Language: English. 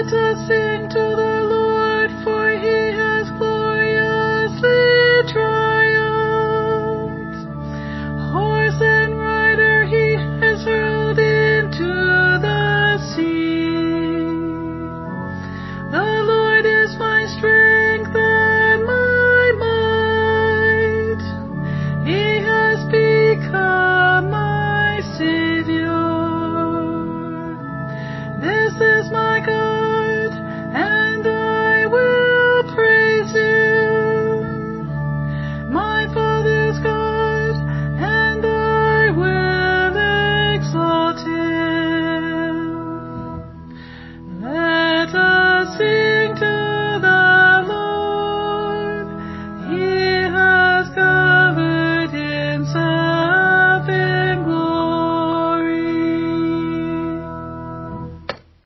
Let us sing to the Lord, for he has gloriously triumphed. Horse and rider he has hurled into the sea. The Lord is my strength and my might. He has become my Savior. This is my God.